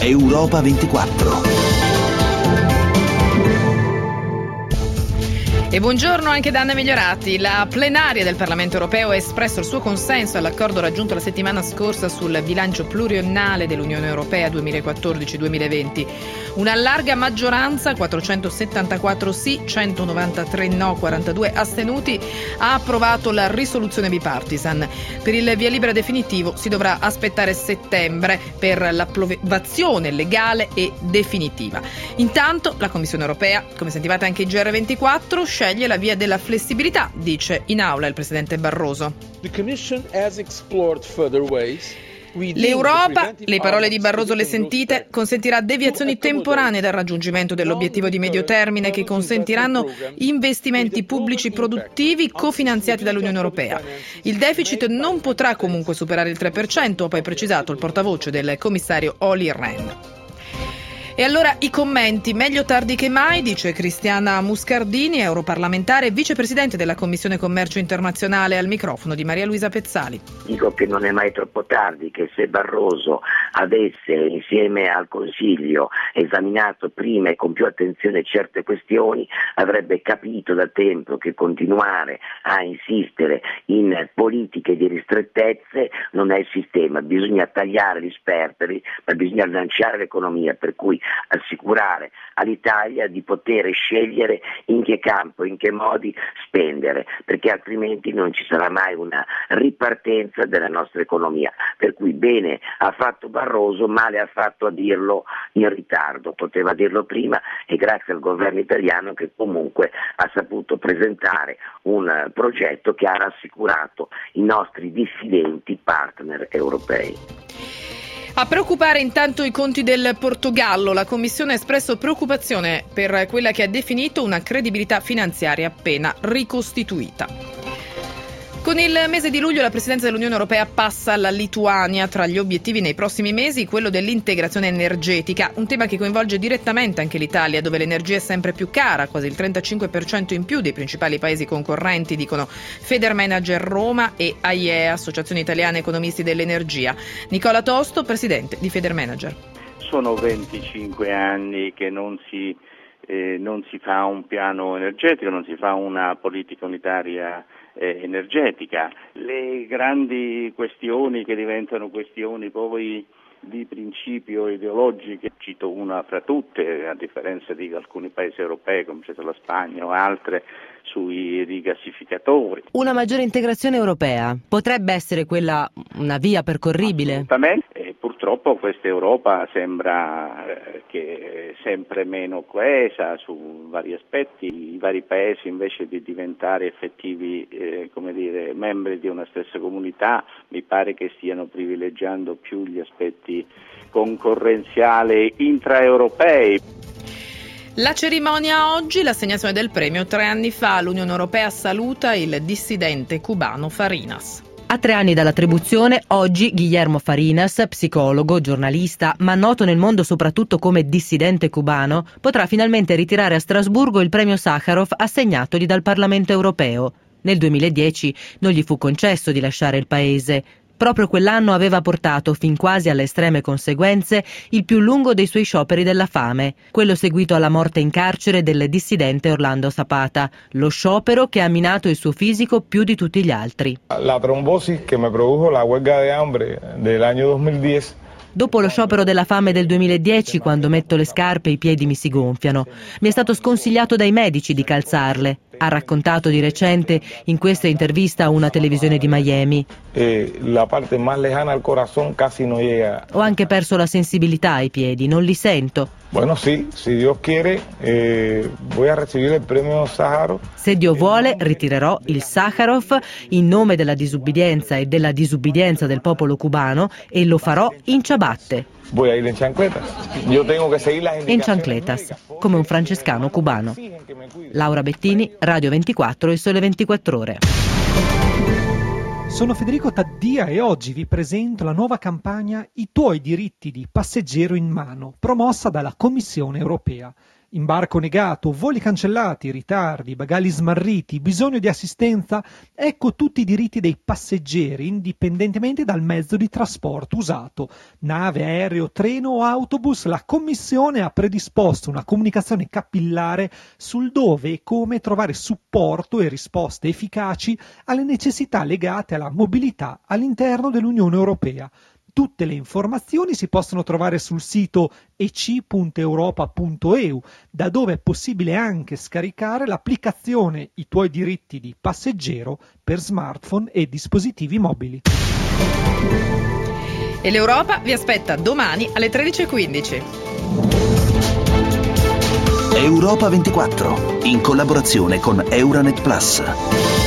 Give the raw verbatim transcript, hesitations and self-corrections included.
Europa ventiquattro. E buongiorno anche da Anna Migliorati. La plenaria del Parlamento europeo ha espresso il suo consenso all'accordo raggiunto la settimana scorsa sul bilancio pluriennale dell'Unione Europea duemilaquattordici duemilaventi. Una larga maggioranza, quattrocentosettantaquattro sì, centonovantatré no, quarantadue astenuti, ha approvato la risoluzione bipartisan. Per il via libera definitivo si dovrà aspettare settembre per l'approvazione legale e definitiva. Intanto la Commissione Europea, come sentivate anche in G R ventiquattro, sceglie la via della flessibilità, dice in aula il presidente Barroso. The Commission has explored further ways. L'Europa, le parole di Barroso le sentite, consentirà deviazioni temporanee dal raggiungimento dell'obiettivo di medio termine che consentiranno investimenti pubblici produttivi cofinanziati dall'Unione Europea. Il deficit non potrà comunque superare il tre per cento, ha poi precisato il portavoce del commissario Olli Rehn. E allora i commenti, meglio tardi che mai, dice Cristiana Muscardini, europarlamentare e vicepresidente della Commissione Commercio Internazionale, al microfono di Maria Luisa Pezzali. Dico che non è mai troppo tardi, che se Barroso avesse insieme al Consiglio esaminato prima e con più attenzione certe questioni, avrebbe capito da tempo che continuare a insistere in politiche di ristrettezze non è il sistema, bisogna tagliare gli sperperi, ma bisogna lanciare l'economia, per cui assicurare all'Italia di poter scegliere in che campo, in che modi spendere, perché altrimenti non ci sarà mai una ripartenza della nostra economia. Per cui bene ha fatto Barroso, male ha fatto a dirlo in ritardo, poteva dirlo prima, e grazie al governo italiano che comunque ha saputo presentare un progetto che ha rassicurato i nostri dissidenti partner europei. A preoccupare intanto i conti del Portogallo, la Commissione ha espresso preoccupazione per quella che ha definito una credibilità finanziaria appena ricostituita. Con il mese di luglio la Presidenza dell'Unione Europea passa alla Lituania. Tra gli obiettivi nei prossimi mesi quello dell'integrazione energetica, un tema che coinvolge direttamente anche l'Italia, dove l'energia è sempre più cara, quasi il trentacinque per cento in più dei principali paesi concorrenti, dicono Federmanager Roma e A I E, Associazione Italiana Economisti dell'Energia. Nicola Tosto, presidente di Federmanager. Sono venticinque anni che non si, eh, non si fa un piano energetico, non si fa una politica unitaria Eh, energetica. Le grandi questioni che diventano questioni poi di principio ideologiche, cito una fra tutte, a differenza di alcuni paesi europei, compreso la Spagna o altre, sui rigassificatori. Una maggiore integrazione europea potrebbe essere quella una via percorribile? Assolutamente, e purtroppo questa Europa sembra eh, che è sempre meno coesa su vari aspetti. I vari paesi, invece di diventare effettivi eh, come dire, membri di una stessa comunità, mi pare che stiano privilegiando più gli aspetti concorrenziali intraeuropei. La cerimonia oggi, l'assegnazione del premio. Tre anni fa l'Unione Europea saluta il dissidente cubano Farinas. A tre anni dall'attribuzione, oggi Guillermo Farinas, psicologo, giornalista, ma noto nel mondo soprattutto come dissidente cubano, potrà finalmente ritirare a Strasburgo il premio Sacharov assegnatogli dal Parlamento europeo. Nel duemiladieci non gli fu concesso di lasciare il paese. Proprio quell'anno aveva portato, fin quasi alle estreme conseguenze, il più lungo dei suoi scioperi della fame, quello seguito alla morte in carcere del dissidente Orlando Zapata, lo sciopero che ha minato il suo fisico più di tutti gli altri. La trombosis che mi produjo la huelga de hambre del año duemiladieci. Dopo lo sciopero della fame del duemiladieci, quando metto le scarpe i piedi mi si gonfiano. Mi è stato sconsigliato dai medici di calzarle. Ha raccontato di recente in questa intervista a una televisione di Miami. Eh, la parte más lejana al corazón casi no llega. Ho anche perso la sensibilità ai piedi, non li sento. Bueno, sí, si Dios quiere, eh, voy a recibir el premio Sájarov. Se Dio vuole, ritirerò il Sacharov in nome della disubbidienza e della disubbidienza del popolo cubano e lo farò in ciabatte. Voy a ir en chancletas. Yo tengo que seguir las In chancletas, come un francescano cubano. Laura Bettini, Radio ventiquattro e Sole ventiquattro Ore. Sono Federico Taddia e oggi vi presento la nuova campagna I tuoi diritti di passeggero in mano, promossa dalla Commissione europea. Imbarco negato, voli cancellati, ritardi, bagagli smarriti, bisogno di assistenza, ecco tutti i diritti dei passeggeri, indipendentemente dal mezzo di trasporto usato. Nave, aereo, treno o autobus, la Commissione ha predisposto una comunicazione capillare sul dove e come trovare supporto e risposte efficaci alle necessità legate alla mobilità all'interno dell'Unione Europea. Tutte le informazioni si possono trovare sul sito e c punto europa punto e u, da dove è possibile anche scaricare l'applicazione I tuoi diritti di passeggero per smartphone e dispositivi mobili. E l'Europa vi aspetta domani alle tredici e quindici. Europa ventiquattro, in collaborazione con Euranet Plus.